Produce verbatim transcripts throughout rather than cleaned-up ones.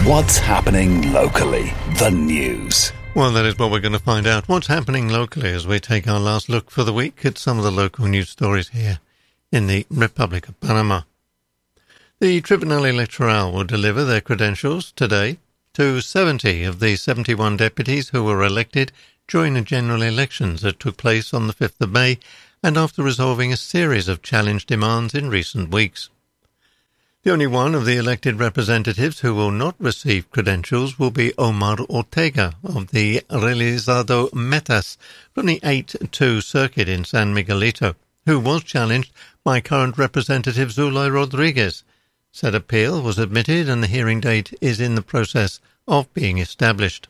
What's happening locally? The news. Well, that is what we're going to find out. What's happening locally as we take our last look for the week at some of the local news stories here in the Republic of Panama. The Tribunal Electoral will deliver their credentials today to seventy of the seventy-one deputies who were elected during the general elections that took place on the fifth of May and after resolving a series of challenge demands in recent weeks. The only one of the elected representatives who will not receive credentials will be Omar Ortega of the Realizado Metas from the eight two circuit in San Miguelito, who was challenged by current Representative Zulay Rodriguez. Said appeal was admitted and the hearing date is in the process of being established.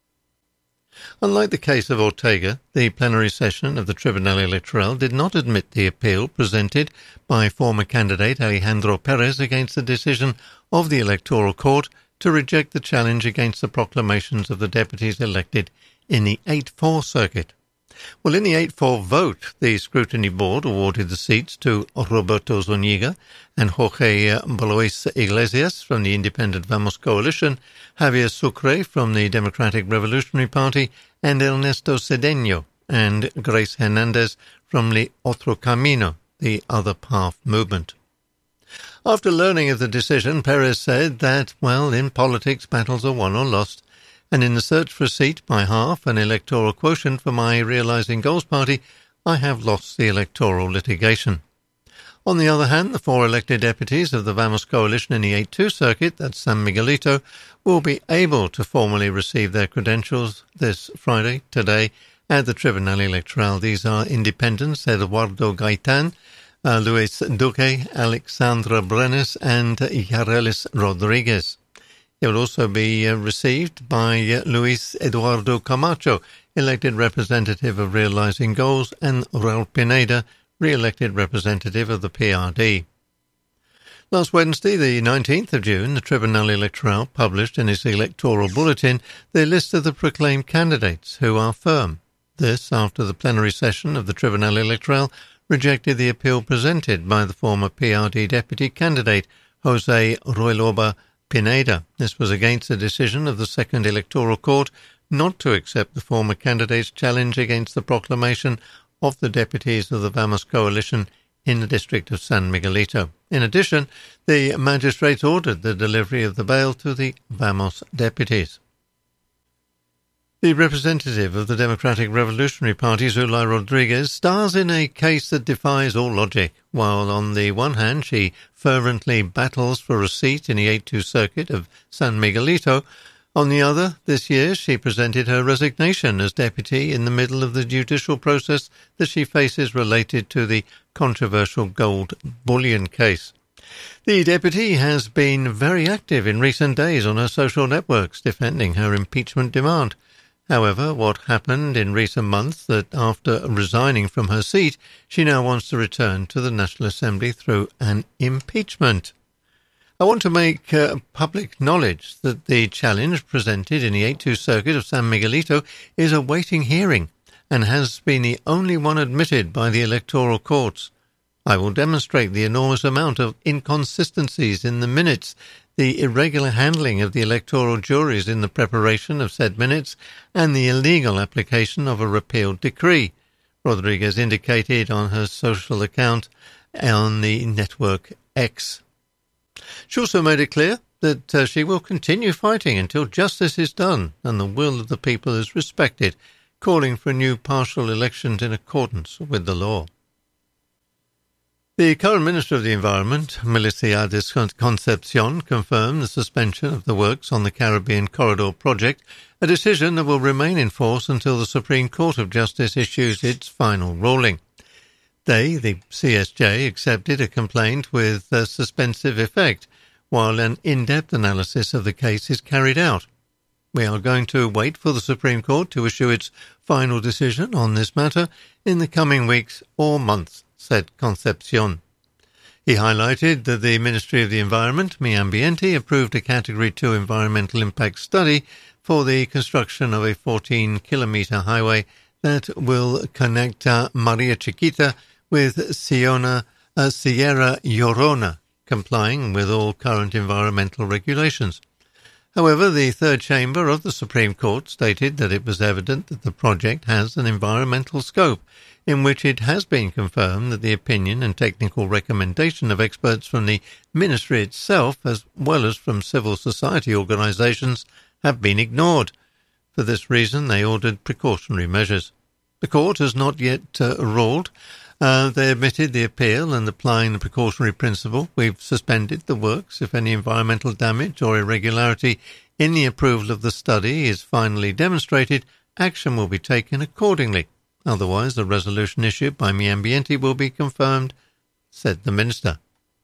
Unlike the case of Ortega, the plenary session of the Tribunal Electoral did not admit the appeal presented by former candidate Alejandro Perez against the decision of the Electoral Court to reject the challenge against the proclamations of the deputies elected in the eight four circuit. Well, in the eight four vote, the Scrutiny Board awarded the seats to Roberto Zuniga and Jorge Balois Iglesias from the Independent Vamos Coalition, Javier Sucre from the Democratic Revolutionary Party, and Ernesto Cedeno and Grace Hernandez from the Otro Camino, the Other Path movement. After learning of the decision, Perez said that, well, in politics, battles are won or lost, and in the search for a seat by half an electoral quotient for my Realizing Goals party, I have lost the electoral litigation. On the other hand, the four elected deputies of the Vamos Coalition in the eight two circuit, that's San Miguelito, will be able to formally receive their credentials this Friday, today, at the Tribunal Electoral. These are independents Eduardo Gaitan, uh, Luis Duque, Alexandra Brenes, and Yarelis Rodriguez. It will also be uh, received by uh, Luis Eduardo Camacho, elected representative of Realizing Goals, and Raul Pineda, re-elected representative of the P R D. Last Wednesday, the nineteenth of June, the Tribunal Electoral published in its electoral bulletin the list of the proclaimed candidates who are firm. This after the plenary session of the Tribunal Electoral rejected the appeal presented by the former P R D deputy candidate, Jose Royloba Pineda. This was against the decision of the Second Electoral Court not to accept the former candidate's challenge against the proclamation of the deputies of the Vamos Coalition in the district of San Miguelito. In addition, the magistrates ordered the delivery of the bail to the Vamos deputies. The representative of the Democratic Revolutionary Party, Zulay Rodriguez, stars in a case that defies all logic. While on the one hand she fervently battles for a seat in the eight two circuit of San Miguelito, on the other, this year she presented her resignation as deputy in the middle of the judicial process that she faces related to the controversial gold bullion case. The deputy has been very active in recent days on her social networks defending her impeachment demand. However, what happened in recent months that after resigning from her seat, she now wants to return to the National Assembly through an impeachment. I want to make uh, public knowledge that the challenge presented in the eight two circuit of San Miguelito is awaiting hearing and has been the only one admitted by the electoral courts. I will demonstrate the enormous amount of inconsistencies in the minutes, the irregular handling of the electoral juries in the preparation of said minutes, and the illegal application of a repealed decree, Rodriguez indicated on her social account on the network X. She also made it clear that uh, she will continue fighting until justice is done and the will of the people is respected, calling for new partial elections in accordance with the law. The current Minister of the Environment, Miliciades Concepcion, confirmed the suspension of the works on the Caribbean Corridor project, a decision that will remain in force until the Supreme Court of Justice issues its final ruling. They, the C S J, accepted a complaint with a suspensive effect, while an in-depth analysis of the case is carried out. We are going to wait for the Supreme Court to issue its final decision on this matter in the coming weeks or months, said Concepcion. He highlighted that the Ministry of the Environment, Mi Ambiente, approved a Category two environmental impact study for the construction of a fourteen kilometre highway that will connect uh, Maria Chiquita with Siona, uh, Sierra Llorona, complying with all current environmental regulations. However, the third chamber of the Supreme Court stated that it was evident that the project has an environmental scope, in which it has been confirmed that the opinion and technical recommendation of experts from the ministry itself, as well as from civil society organisations, have been ignored. For this reason, they ordered precautionary measures. The court has not yet uh, ruled. Uh, they admitted the appeal and applying the precautionary principle. We've suspended the works. If any environmental damage or irregularity in the approval of the study is finally demonstrated, action will be taken accordingly. Otherwise, the resolution issued by Miambiente will be confirmed, said the minister.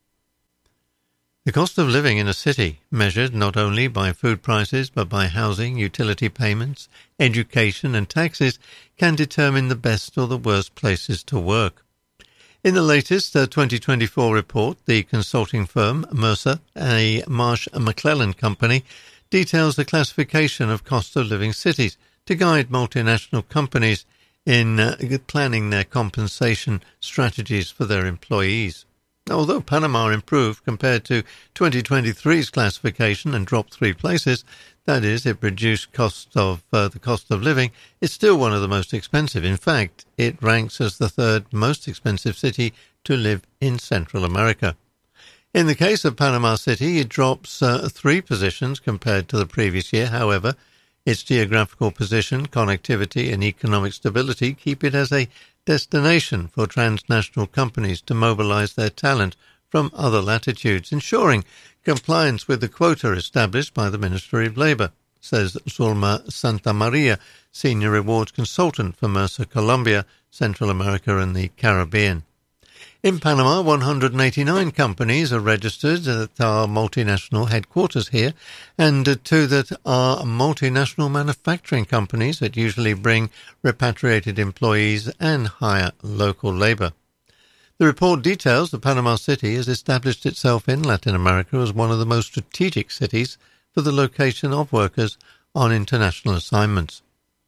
The cost of living in a city, measured not only by food prices but by housing, utility payments, education and taxes, can determine the best or the worst places to work. In the latest uh, twenty twenty-four report, the consulting firm Mercer, a Marsh McLellan company, details the classification of cost of living cities to guide multinational companies in uh, planning their compensation strategies for their employees. Although Panama improved compared to twenty twenty-three's classification and dropped three places, that is, it reduced cost of uh, the cost of living, it's still one of the most expensive. In fact, it ranks as the third most expensive city to live in Central America. In the case of Panama City, it drops uh, three positions compared to the previous year. However, its geographical position, connectivity and economic stability keep it as a destination for transnational companies to mobilize their talent from other latitudes, ensuring compliance with the quota established by the Ministry of Labour, says Zulma Santamaria, Senior Rewards Consultant for Mercer Colombia, Central America and the Caribbean. In Panama, one hundred eighty-nine companies are registered that are multinational headquarters here, and two that are multinational manufacturing companies that usually bring repatriated employees and hire local labour. The report details that Panama City has established itself in Latin America as one of the most strategic cities for the location of workers on international assignments.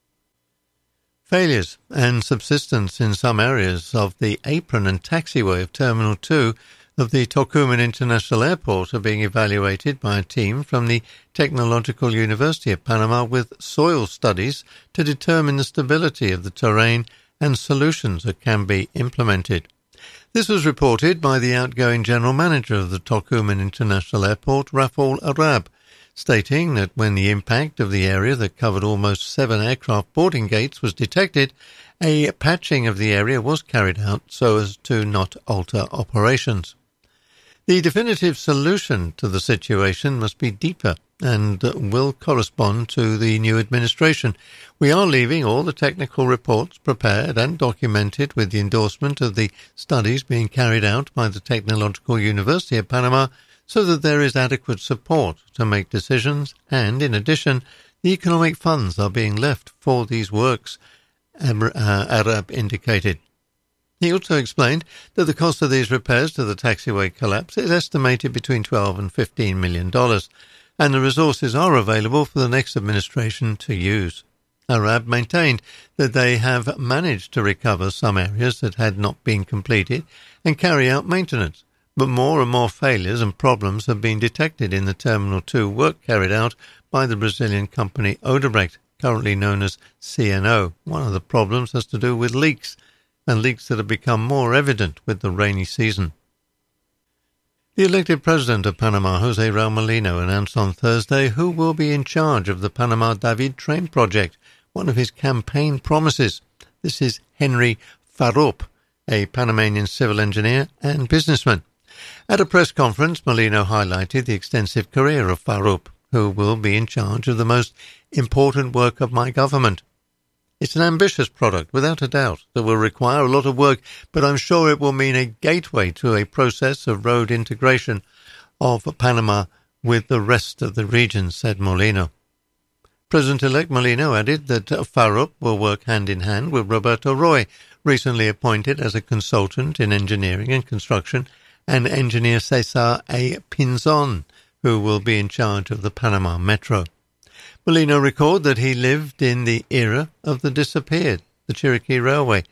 Failures and subsidence in some areas of the apron and taxiway of Terminal two of the Tocumen International Airport are being evaluated by a team from the Technological University of Panama with soil studies to determine the stability of the terrain and solutions that can be implemented. This was reported by the outgoing General Manager of the Tocumen International Airport, Rafael Arab, stating that when the impact of the area that covered almost seven aircraft boarding gates was detected, a patching of the area was carried out so as to not alter operations. The definitive solution to the situation must be deeper and will correspond to the new administration. We are leaving all the technical reports prepared and documented with the endorsement of the studies being carried out by the Technological University of Panama so that there is adequate support to make decisions, and, in addition, the economic funds are being left for these works, Arab indicated. He also explained that the cost of these repairs to the taxiway collapse is estimated between twelve and fifteen million dollars, and the resources are available for the next administration to use. Arab maintained that they have managed to recover some areas that had not been completed and carry out maintenance, but more and more failures and problems have been detected in the Terminal two work carried out by the Brazilian company Odebrecht, currently known as C N O. One of the problems has to do with leaks, and leaks that have become more evident with the rainy season. The elected president of Panama, José Raúl Mulino, announced on Thursday who will be in charge of the Panama David train project, one of his campaign promises. This is Henry Farup, a Panamanian civil engineer and businessman. At a press conference, Mulino highlighted the extensive career of Farup, who will be in charge of the most important work of my government. It's an ambitious product, without a doubt, that will require a lot of work, but I'm sure it will mean a gateway to a process of road integration of Panama with the rest of the region, said Mulino. President-elect Mulino added that Farup will work hand-in-hand with Roberto Roy, recently appointed as a consultant in engineering and construction, and engineer Cesar A. Pinzon, who will be in charge of the Panama Metro. Mulino recalled that he lived in the era of the disappeared, the Chiriquí Railway,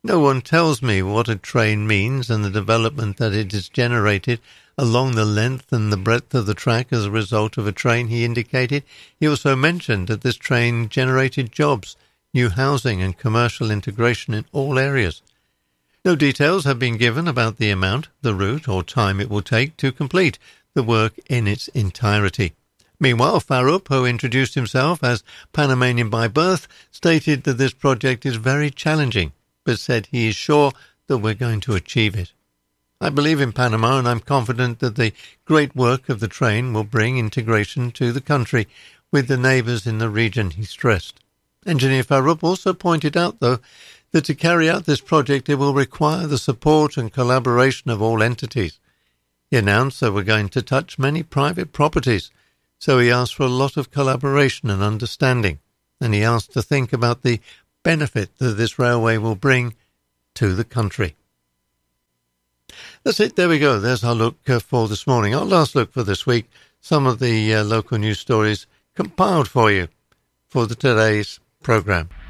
No one tells me what a train means and the development that it is generated along the length and the breadth of the track as a result of a train, he indicated. He also mentioned that this train generated jobs, new housing and commercial integration in all areas. No details have been given about the amount, the route or time it will take to complete the work in its entirety. Meanwhile, Farup, who introduced himself as Panamanian by birth, stated that this project is very challenging, but said he is sure that we're going to achieve it. I believe in Panama and I'm confident that the great work of the train will bring integration to the country with the neighbours in the region, he stressed. Engineer Farup also pointed out, though, that to carry out this project it will require the support and collaboration of all entities. He announced that we're going to touch many private properties, so he asked for a lot of collaboration and understanding, and he asked to think about the benefit that this railway will bring to the country. That's it, there we go. There's our look uh, for this morning. Our last look for this week. Some of the uh, local news stories compiled for you for the today's programme.